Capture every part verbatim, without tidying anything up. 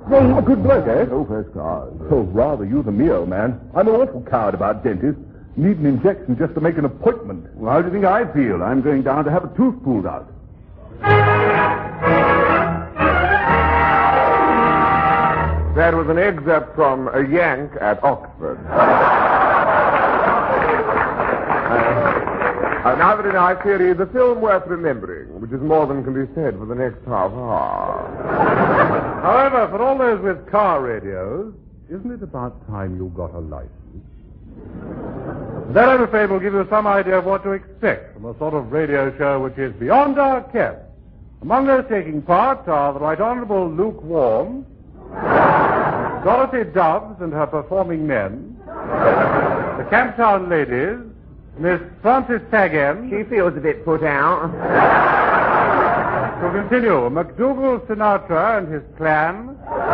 Oh, good bloke, eh? Oh, first class. Oh, rather you than me, old man. I'm an awful coward about dentists. Need an injection just to make an appointment. Well, how do you think I feel? I'm going down to have a tooth pulled out. That was an excerpt from A Yank at Oxford. Uh, now that in our series, a film worth remembering, which is more than can be said for the next half hour. However, for all those with car radios, isn't it about time you got a license? That, I'm afraid, will give you some idea of what to expect from a sort of radio show which is beyond our ken. Among those taking part are the Right Honourable Luke Warm, Dorothy Dobbs and her performing men, the Camptown ladies, Miss Frances Tagend. She feels a bit put out. To continue, MacDougall Sinatra and his clan,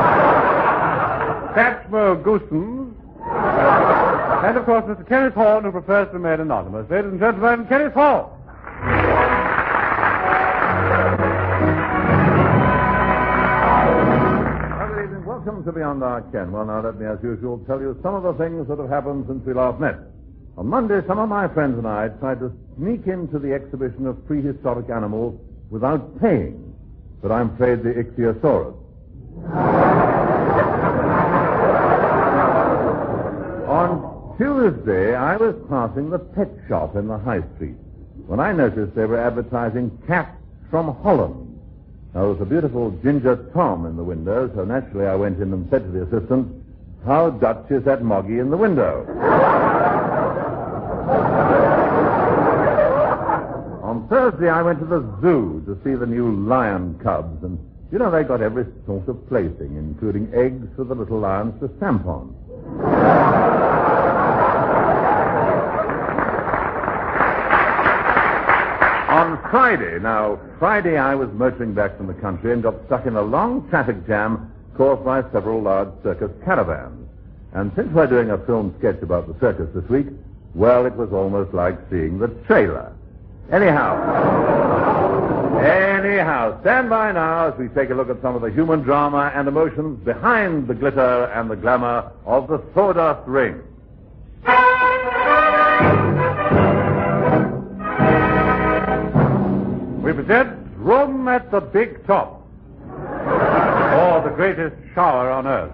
Satchmo Goosens, and, of course, Mister Kenneth Horn, who prefers to remain anonymous. Ladies and gentlemen, Kenneth Horn. Welcome to Beyond Our Ken. Well, now, let me, as usual, tell you some of the things that have happened since we last met. On Monday, some of my friends and I tried to sneak into the exhibition of prehistoric animals without paying, but I'm afraid the Ichthyosaurus. On Tuesday, I was passing the pet shop in the High Street when I noticed they were advertising cats from Holland. Now, there was a beautiful ginger Tom in the window, so naturally I went in and said to the assistant, "How Dutch is that Moggy in the window?" On Thursday, I went to the zoo to see the new lion cubs, and, you know, they got every sort of plaything, including eggs for the little lions to stamp on. On Friday, now, Friday I was motoring back from the country and got stuck in a long traffic jam caused by several large circus caravans. And since we're doing a film sketch about the circus this week, well, it was almost like seeing the trailer. Anyhow, anyhow, stand by now as we take a look at some of the human drama and emotions behind the glitter and the glamour of the Sawdust Ring. We present Room at the Big Top, or the greatest shower on earth.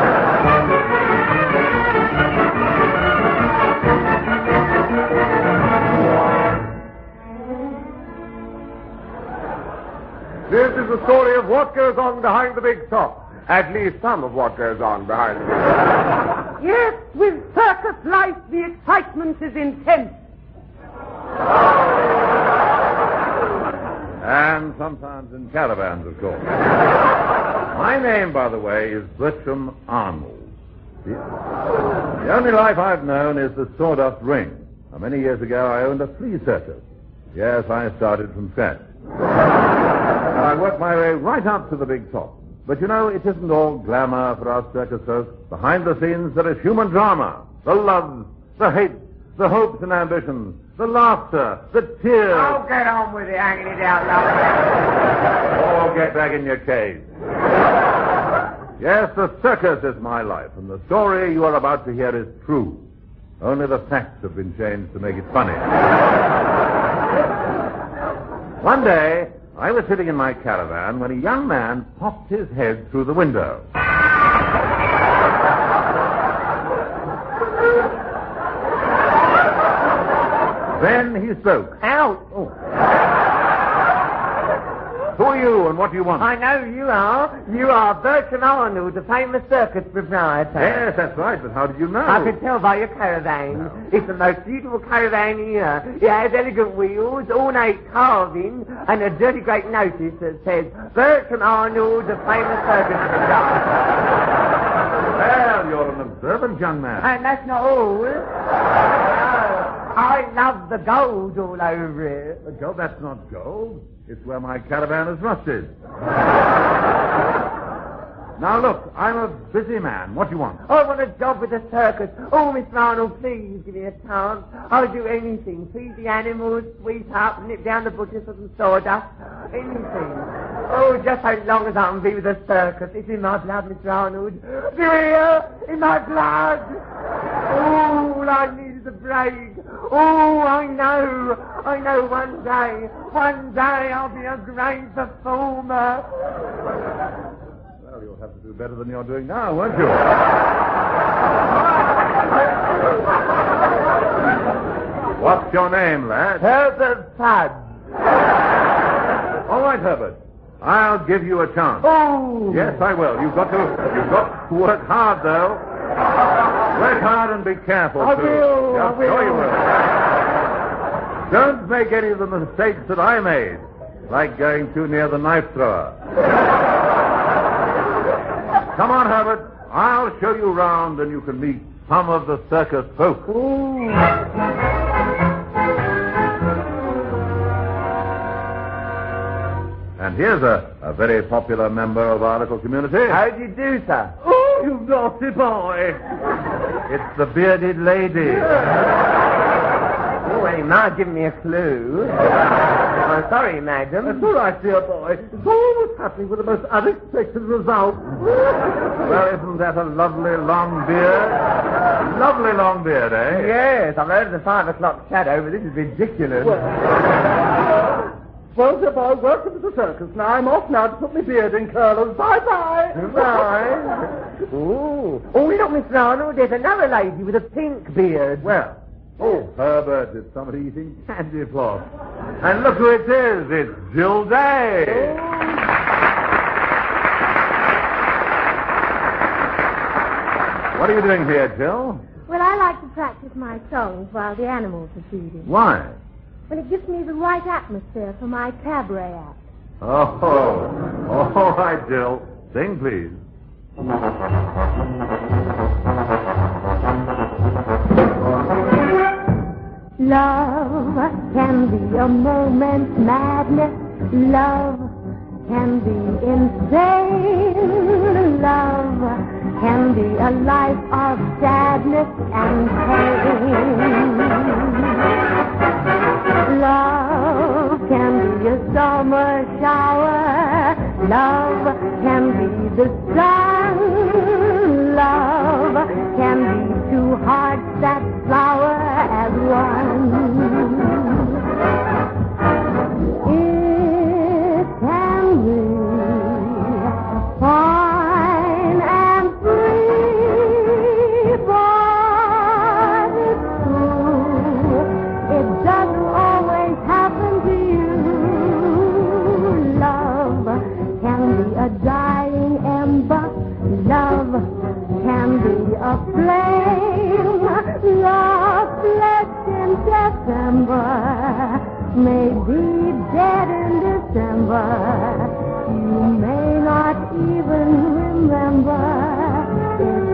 This is the story of what goes on behind the big top. At least some of what goes on behind the big top. Yes, with circus life, the excitement is intense. And sometimes in caravans, of course. My name, by the way, is Bertram Arnold. The, the only life I've known is the Sawdust Ring. Now, many years ago, I owned a flea circus. Yes, I started from scratch. And I worked my way right up to the big top. But, you know, it isn't all glamour for us circus folks. Behind the scenes, there is human drama. The loves, the hates, the hopes and ambitions, the laughter, the tears. Oh, get on with it, hanging it out loud. Oh, get back in your cage. Yes, the circus is my life, and the story you are about to hear is true. Only the facts have been changed to make it funny. One day, I was sitting in my caravan when a young man popped his head through the window. Then he spoke. Out. Oh. Who are you and what do you want? I know you are. You are Bertram Arnold, the famous circus proprietor. Yes, that's right, but how did you know? I could tell by your caravan. No. It's the most beautiful caravan here. It has elegant wheels, ornate carving, and a dirty great notice that says, Bertram Arnold, the famous circus proprietor. Well, you're an observant young man. And that's not all. I love the gold all over it. The gold? That's not gold. It's where my caravan is rusted. Now, look, I'm a busy man. What do you want? I want a job with the circus. Oh, Mister Arnold, please give me a chance. I'll do anything. Feed the animals, sweep up, nip down the butchers for some sawdust. Anything. Oh, just so long as I can be with the circus. It's in my blood, Mister Arnold. Do you hear? In my blood. Oh, all I need is a break. Oh, I know. I know one day, one day I'll be a great performer. Well, you'll have to do better than you're doing now, won't you? What's your name, lad? Herbert Fudd. All right, Herbert. I'll give you a chance. Oh. Yes, I will. You've got to, you've got to work hard, though. Work hard and be careful, I too. will, Yes, I will. sure you will. Don't make any of the mistakes that I made, like going too near the knife thrower. Come on, Herbert. I'll show you round and you can meet some of the circus folk. Ooh. And here's a, a very popular member of our little community. How do you do, sir? Oh, you naughty boy. It's the bearded lady. Oh, well, you might give me a clue. I'm sorry, madam. That's all right, dear boy. It's always happening with the most unexpected results. Well, isn't that a lovely long beard? Lovely long beard, eh? Yes, I've heard of the five o'clock shadow, but this is ridiculous. Well, sir, boy, welcome to the circus. Now, I'm off now to put my beard in curlers. Bye-bye. Right. Ooh. Oh, look, Mister Arnold, there's another lady with a pink beard. Well, oh, Herbert, it's somebody eating candy floss. And look who it is. It's Jill Day. What are you doing here, Jill? Well, I like to practice my songs while the animals are feeding. Why? Well, it gives me the right atmosphere for my cabaret act. Oh, oh, all right, Jill. Sing, please. Love can be a moment's madness. Love can be insane. Love can be a life of sadness and pain. Love can be a summer shower. Love can be the sun. Love can be two hearts that flower as one. It can be fine and free, but it's true. It doesn't always happen to you. Love can be a dying ember. Love can be a flame. Love blessed in December may be dead in December. You may not even remember its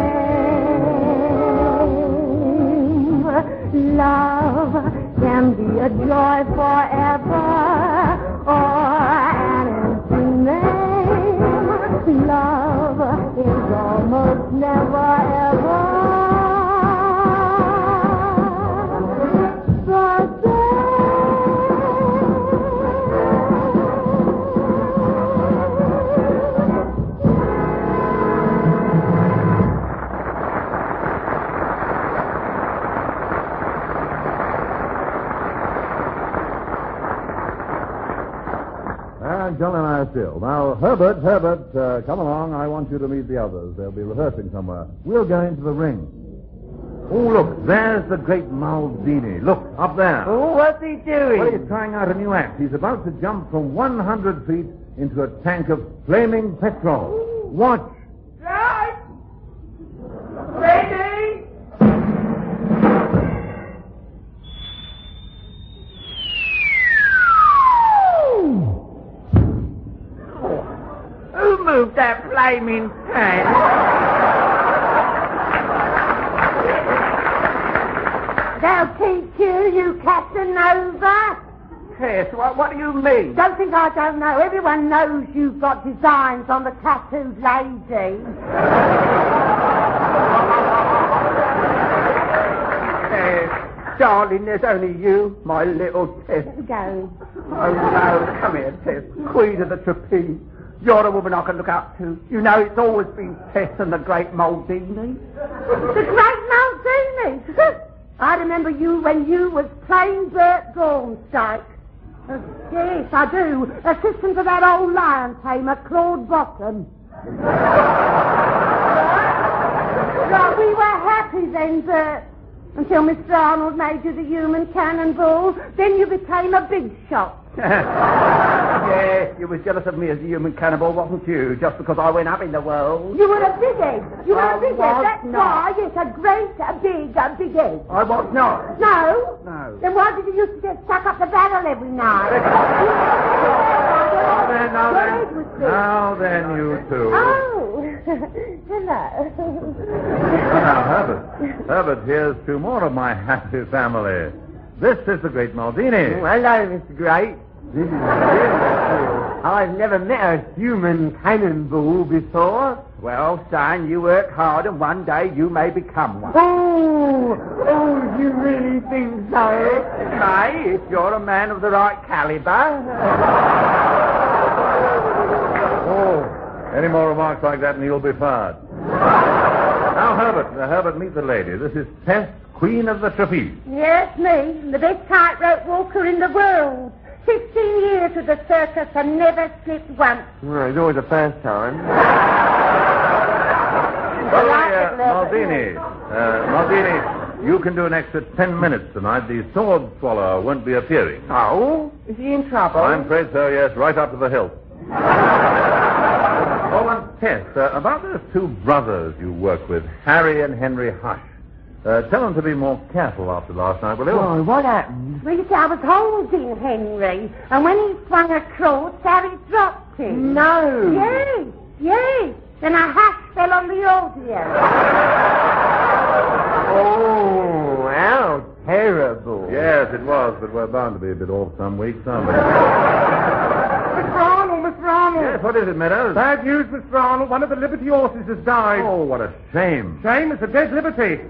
shame. Love can be a joy forever or an empty name. Love is almost never ever the And Jill and I are still. Now, Herbert, Herbert, uh, come along. I want you to meet the others. They'll be rehearsing somewhere. We'll go into the ring. Oh, look, there's the great Maldini. Look, up there. Oh, what's he doing? Well, he's trying out a new act. He's about to jump from one hundred feet into a tank of flaming petrol. Watch. Right. Ready? Who moved that flaming tank? They'll teach you, you Casanova. Tess, what, what do you mean? Don't think I don't know. Everyone knows you've got designs on the tattooed lady. Tess, darling, there's only you, my little Tess. Go. Oh, no, come here, Tess. Queen of the trapeze. You're the woman I can look up to. You know, it's always been Tess and the great Maldini. The great Maldini? I remember you when you was playing Bert Gormstike. Uh, yes, I do. Assistant to that old lion tamer, Claude Bottom. Right, we were happy then, Bert. Until Mister Arnold made you the human cannonball. Then you became a big shot. Yes, you was jealous of me as a human cannibal, wasn't you? Just because I went up in the world. You were a big egg. You were I a big was egg. That's not. why. Yes, a great, a big, a big egg. I was not. No? No. Then why did you used to get stuck up the barrel every night? Now then, now Your egg was then. big. Now then, you two. Oh, hello. Well, now, Herbert. Herbert, here's two more of my happy family. This is the great Maldini. Oh, hello, Mister Great. This is really cool. I've never met a human cannonball before. Well, son, you work hard and one day you may become one. Oh, oh, you really think so? May, if you're a man of the right caliber. Oh, any more remarks like that and you'll be fired. Now, Herbert, uh, Herbert, meet the lady. This is Tess, Queen of the Trapeze. Yes, me, the best tightrope walker in the world. Fifteen years with the circus and never slipped once. Well, it's always the first time. Well, like uh, it, love it. Maldini, uh, Maldini, you can do an extra ten minutes tonight. The sword swallower won't be appearing. Oh? Is he in trouble? I'm afraid so, yes, right up to the hilt. Oh, and Tess, uh, about those two brothers you work with, Harry and Henry Hush. Uh, tell them to be more careful after last night, will you? Oh, what happened? Well, you see, I was holding Henry, and when he swung across, Harry dropped him. No. Yes, yes. Then a hash fell on the audio. Oh, how terrible. Yes, it was, but we're bound to be a bit off some weeks, aren't we? Mister Arnold, Mister Arnold. Yes, what is it, Meadows? Bad news, Mister Arnold. One of the Liberty horses has died. Oh, what a shame. Shame, it's a dead Liberty.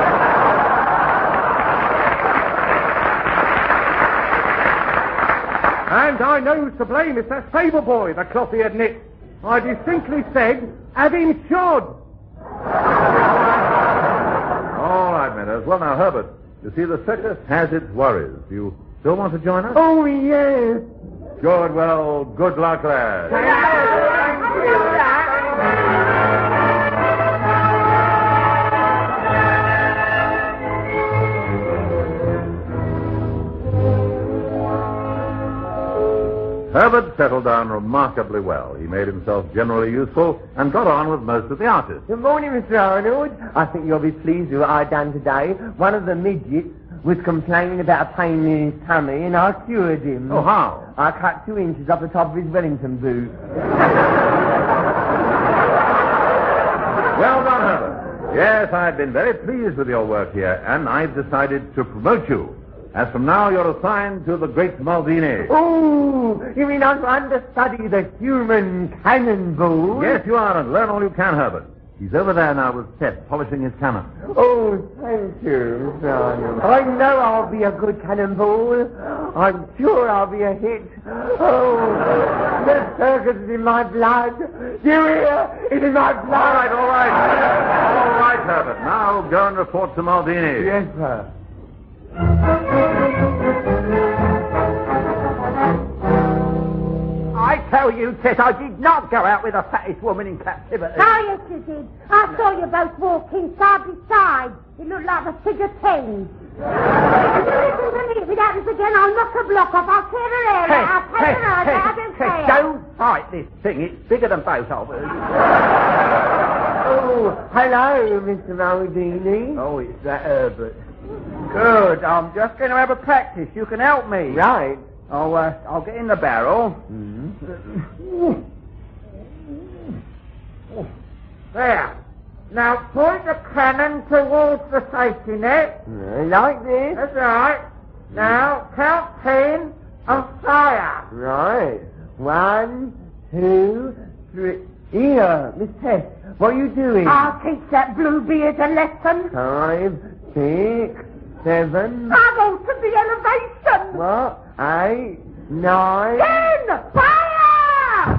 And I know who's to blame. It's that stable boy, the cloth-eared Nick. I distinctly said, have him shod. All right, Meadows. Well, now, Herbert, you see, the circus has its worries. Do you still want to join us? Oh, yes. Good, well, good luck, lads. Herbert settled down remarkably well. He made himself generally useful and got on with most of the artists. Good morning, Mister Arnold. I think you'll be pleased with what I've done today. One of the midgets was complaining about a pain in his tummy, and I cured him. Oh, how? I cut two inches off the top of his Wellington boot. Well done, Herbert. Yes, I've been very pleased with your work here, and I've decided to promote you. As from now, you're assigned to the great Maldini. Oh, you mean I'm to understudy the human cannonball? Yes, you are, and learn all you can, Herbert. He's over there now with Seth, polishing his cannon. Oh, thank you, Mister Arnold. I know I'll be a good cannonball. I'm sure I'll be a hit. Oh, the circus is in my blood. Do you hear? It's in my blood. All right, all right. All right, Herbert. Now go and report to Maldini. Yes, sir. I tell you, Tess, I did not go out with the fattest woman in captivity. Oh, yes, you did. I saw you both walking side by side. It looked like the figure ten. Listen to me. If it happens again, I'll knock a block off. I'll tear her hair out. I'll tear her out. I don't Tess, care. don't fight this thing. It's bigger than both of us. Oh, hello, Mister Maldini. Oh, it's that Herbert. Good. I'm just going to have a practice. You can help me. Right. I'll, uh, I'll get in the barrel. Mm-hmm. There. Now point the cannon towards the safety net. Like this. That's right. Now count ten A fire. Right. One, two, three. Here, Miss Tess, what are you doing? I'll teach that Bluebeard a lesson. Five, six, seven. I'm on to the elevation. What? Eight, nine. Ten! Fire!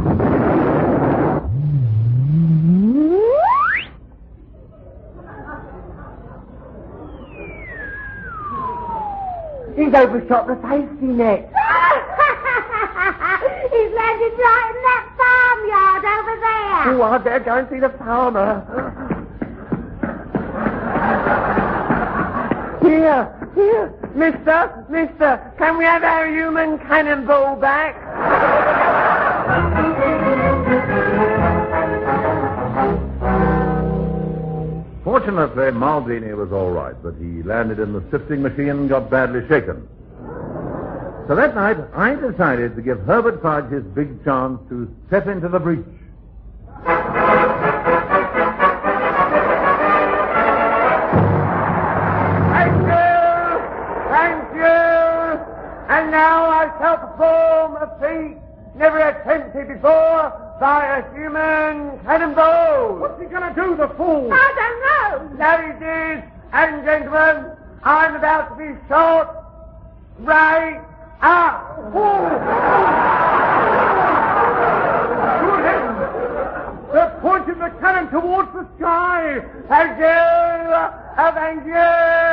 He's overshot the safety net. He's landed right in that farmyard over there. Oh, I'd better go and see the farmer. Here, here, mister, mister, can we have our human cannonball back? Fortunately, Maldini was all right, but he landed in the sifting machine and got badly shaken. So that night, I decided to give Herbert Fudge his big chance to step into the breach. Thank you! Thank you! And now I shall perform a feat never attempted before by a human cannonball. What's he gonna do, the fool? I don't know. Ladies and gentlemen, I'm about to be shot right up. Good heavens! They're pointing the cannon towards the sky! Thank you! Oh, thank you!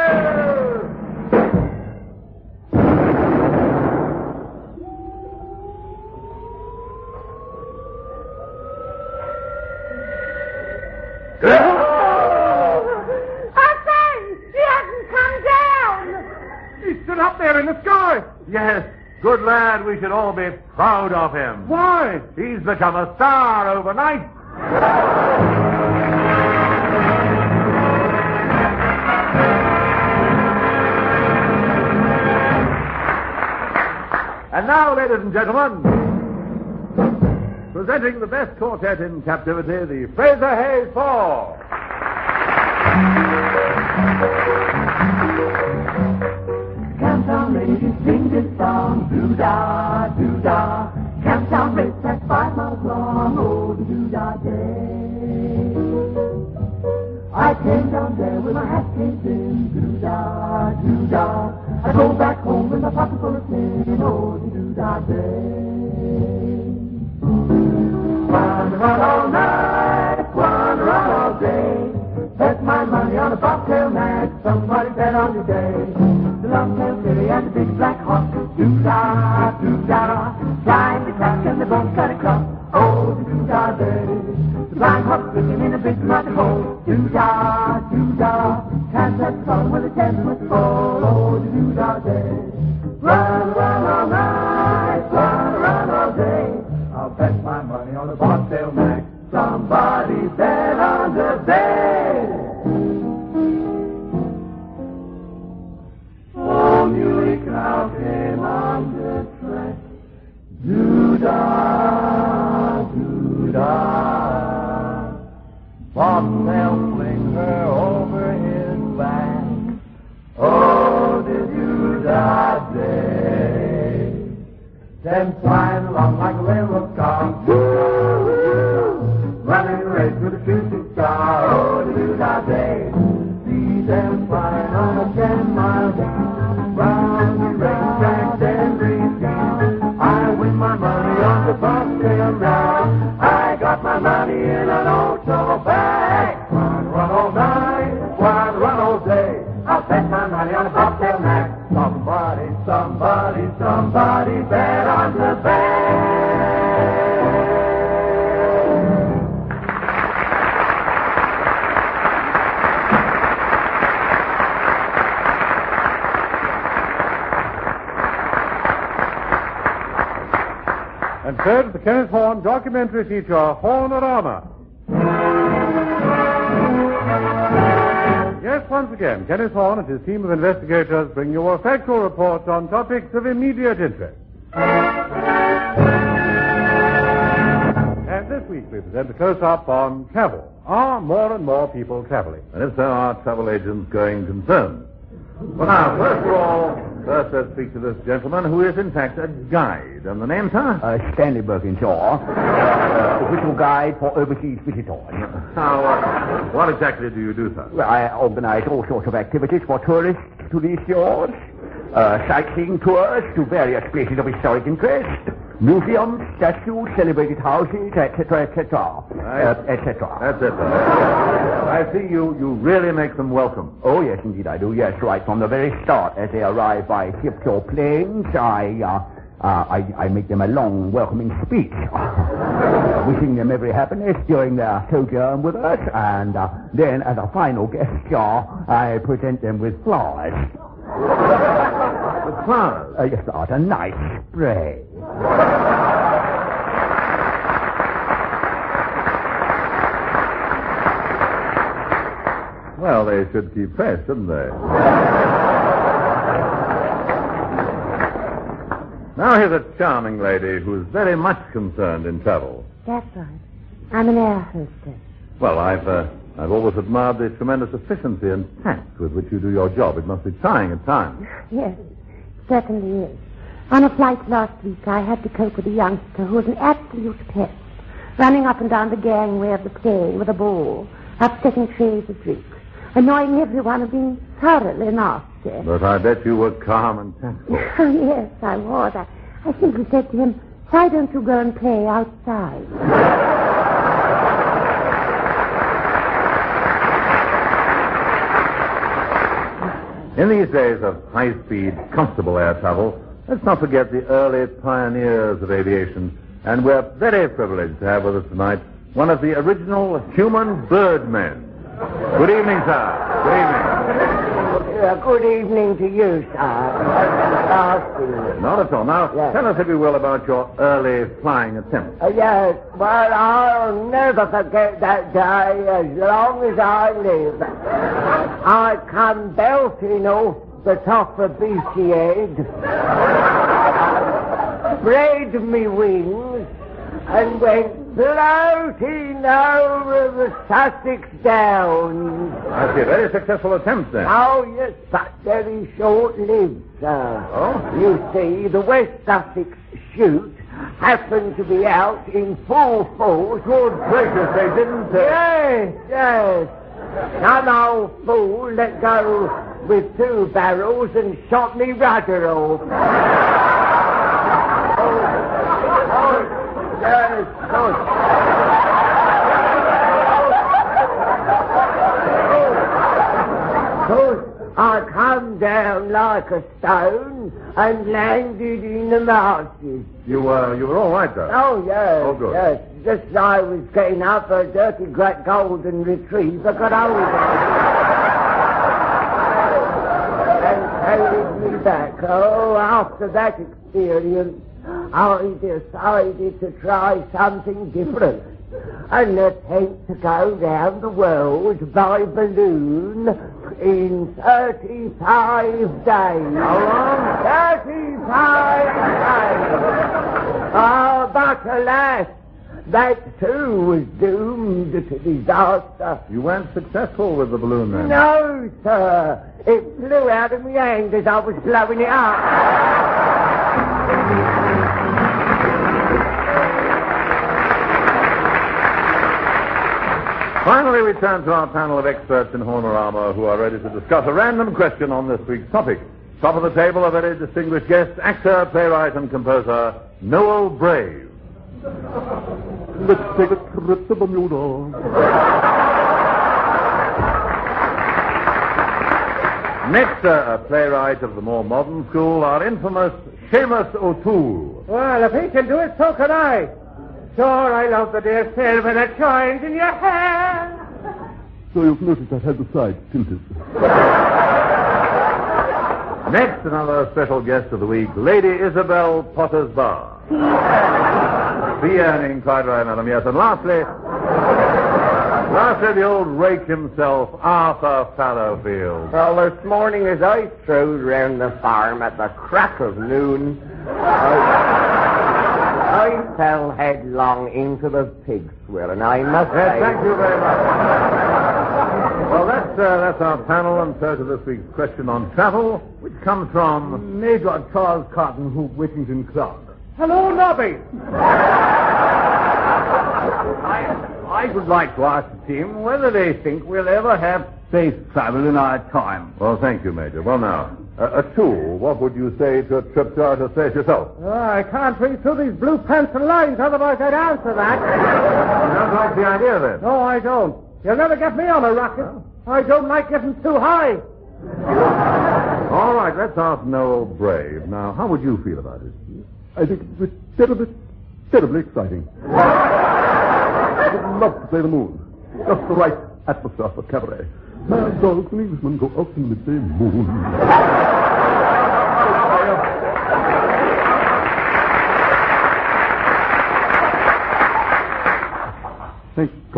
I say, he hasn't come down. He's stood up there in the sky! Yes, good lad, we should all be proud of him. Why? He's become a star overnight. And now, ladies and gentlemen, presenting the best quartet in captivity, the Fraser Hayes Four. Camptown ladies sing this song, doo-dah, doo-dah. Camptown race that's five miles long, oh, the doo-dah day. I came down there with my hat case in, doo-dah, doo-dah. I go back home with my pocket full of tin, oh, the doo-dah day. Wanna run all night, wanna run all day. Bet my money on a bobtail nag, somebody bet on your day. The long-tailed filly and the big black hawk, doo-dah, doo-dah. Flying the crack and the bones cut across, oh, the doo-dah day. The blind hawk swimming in a big muddy hole, doo-dah, doo-dah. Can't touch the song with a ten-foot fall, oh, the doo-dah day. Run, run all night, run, run all day. I'll bet my money on a bobtail nag, somebody bet on the bay. Oh, Muley Cow came on the track. Doo-dah, doo-dah. Bobtail fling her over his back. Oh, the doo-dah day. Then flying along like a railroad car. Running a race with a shooting star. Oh, the doo-dah day. See them flying on a ten-mile day. Round the racetrack, every scene. I win my money on the bobtail now. I got my money in an auto bag. Run, run all night, run, run all day. I'll bet my money on a bobtail nag. Somebody, somebody, somebody bet on the bag. And third, the Kenneth Horne documentary feature, Hornorama. Yes, once again, Kenneth Horne and his team of investigators bring you a factual report on topics of immediate interest. And this week we present a close-up on travel. Are more and more people traveling? And if so, are travel agents going concerned? Well, now, first of all, First, let's speak to this gentleman who is, in fact, a guide. And the name, sir? Uh, Stanley Birkinshaw, uh, official guide for overseas visitors. Now, uh, what exactly do you do, sir? Well, I organize all sorts of activities for tourists to these shores. Uh, sightseeing tours to various places of historic interest. Museums, statues, celebrated houses, et cetera, et cetera, uh, et cetera. That's it, sir. I see you, you really make them welcome. Oh, yes, indeed I do. Yes, right from the very start. As they arrive by ships or planes, I, uh, uh, I, I make them a long welcoming speech, uh, wishing them every happiness during their sojourn with us, and uh, then, as a final gesture, I present them with flowers. With flowers? Uh, yes, sir, a nice spray. Well, they should keep fresh, shouldn't they? Now here's a charming lady who's very much concerned in travel. That's right. I'm an air hostess. Well, I've uh, I've always admired the tremendous efficiency and tact with which you do your job. It must be trying at times. Yes, it certainly is. On a flight last week, I had to cope with a youngster who was an absolute pest, running up and down the gangway of the plane with a ball, upsetting trays of drinks, annoying everyone and being thoroughly nasty. But I bet you were calm and tactful. Yes, I was. I, I simply said to him, why don't you go and play outside? In these days of high-speed, comfortable air travel, let's not forget the early pioneers of aviation. And we're very privileged to have with us tonight one of the original human birdmen. Good evening, sir. Good evening. Uh, good evening to you, sir. Not at all. Now, yes. Tell us, if you will, about your early flying attempts. Uh, yes, well, I'll never forget that day as long as I live. I come belting off the top of Beachy Head, spread me wings, and went floating over the Sussex Downs. I see. A very successful attempt, then. Oh, yes, but very short-lived, sir. Oh? You see, the West Sussex chute happened to be out in full force. Good gracious, they didn't... Uh... Yes, yes. Some old fool let go with two barrels and shot me rudder off. oh, oh, yes, good. Good. I come down like a stone and landed in the marshes. You were, uh, you were all right, though? Oh, yes. Oh, good. Yes. Just as I was getting up, a dirty great golden retriever got hold of me and carried me back. Oh, after that experience, I decided to try something different. An attempt to go round the world by balloon in thirty-five days. How long? thirty-five days. Ah, but alas, that too was doomed to disaster. You weren't successful with the balloon, then? No, sir. It flew out of my hand as I was blowing it up. Finally, we turn to our panel of experts in Hornorama who are ready to discuss a random question on this week's topic. Top of the table, a very distinguished guest, actor, playwright, and composer, Noel Brave. Let's take a trip to Bermuda. Next, uh, a playwright of the more modern school, our infamous Seamus O'Toole. Well, if he can do it, so can I. Sure, I love the dear silver that shines in your hair. So you've noticed I had the sides tilted. Next, another special guest of the week, Lady Isabel Potter's Bar. Fee earning, quite right, madam, yes. And lastly, lastly, the old rake himself, Arthur Fallowfield. Well, this morning as I strode round the farm at the crack of noon, I... I fell headlong into the pig swill, and I must Yes, say... thank you very much. Well, that's, uh, Well, that's our panel, and so to this week's question on travel, which comes from Major Charles Cotton, who Whittington Club. Hello, Nobby. I, I would like to ask the team whether they think we'll ever have space travel in our time. Well, thank you, Major. Well, now, uh, a tool, what would you say to a trip to outer space yourself? Oh, I can't read through these blue pencil lines, otherwise I'd answer that. You don't like the idea, then? No, I don't. You'll never get me on a rocket. I don't like getting too high. All right, let's ask Noel Brave. Now, how would you feel about it? I think it's terribly, terribly exciting. I would love to play the moon. Just the right atmosphere for cabaret. Mad dogs and Englishmen go out in the midday moon. Thank God.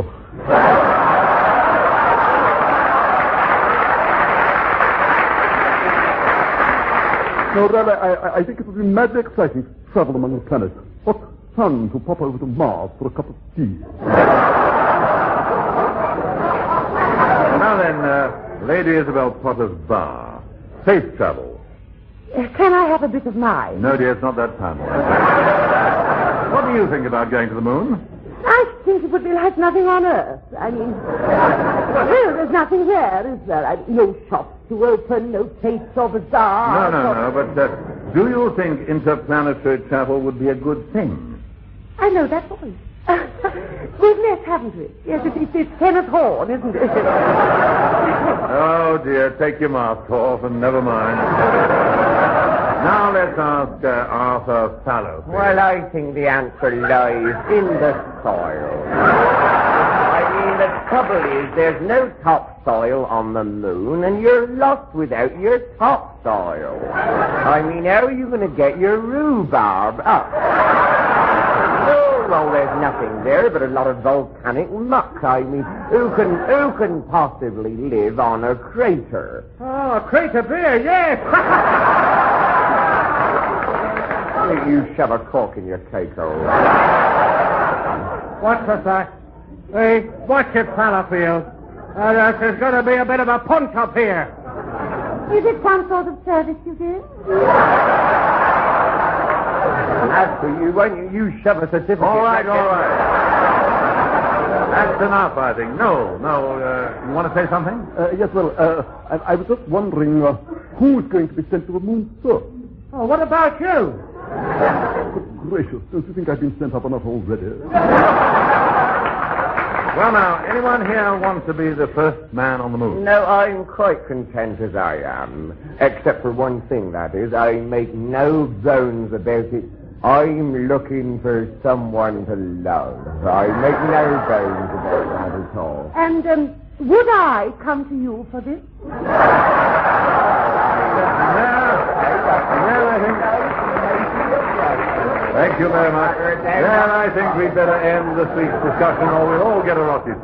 No, really, I, I think it would be madly exciting to travel among the planets. What fun to pop over to Mars for a cup of tea. Now then, uh, Lady Isabel Potter's bar. Space travel. Uh, Can I have a bit of mine? No, dear, it's not that panel. What do you think about going to the moon? I think it would be like nothing on Earth. I mean, well, there's nothing there, is there? I mean, no shops to open, no tastes or bazaar. No, no, no, but uh, do you think interplanetary travel would be a good thing? I know that voice. We've met, haven't we? Yes, it's, it's, it's Kenneth Horne, isn't it? Oh, dear, take your mask off and never mind. Now let's ask uh, Arthur Fallowfield. Well, I think the answer lies in the soil. I mean, the trouble is there's no topsoil on the moon, and you're lost without your topsoil. I mean, how are you going to get your rhubarb up? Oh, well, there's nothing there but a lot of volcanic muck. I mean, who can who can possibly live on a crater? Oh, a crater beer, yes. You shove a cork in your cake, old. What was that? Hey, watch it, Fallowfield. Uh, there's going to be a bit of a punch-up here. Is it some sort of service you do? As for you, why don't you, you shove a certificate? All right, all right. That's enough, I think. No, no, uh, you want to say something? Uh, yes, well, uh, I, I was just wondering uh, who's going to be sent to the moon first. Oh, what about you? Good gracious, don't you think I've been sent up enough already? Well, now, anyone here want to be the first man on the moon? No, I'm quite content as I am. Except for one thing, that is, I make no bones about it. I'm looking for someone to love. I make no bones about that at all. And, um, would I come to you for this? No, no, I think... Thank you very much. Well, I think we'd better end this week's discussion or we'll all get arrested.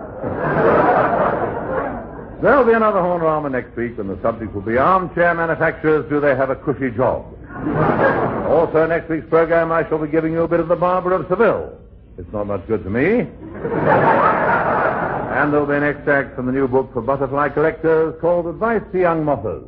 There'll be another Hornorama next week, and the subject will be armchair manufacturers, do they have a cushy job? Also, next week's program, I shall be giving you a bit of the Barber of Seville. It's not much good to me. And there'll be an extract from the new book for butterfly collectors called Advice to Young Mothers.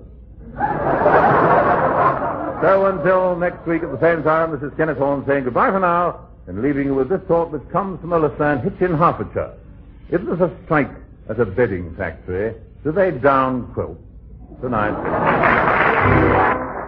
So until next week at the same time, this is Kenneth Horne saying goodbye for now and leaving you with this thought which comes from a listener in Hitchin, Hertfordshire. If there's a strike at a bedding factory, do they down quilts tonight?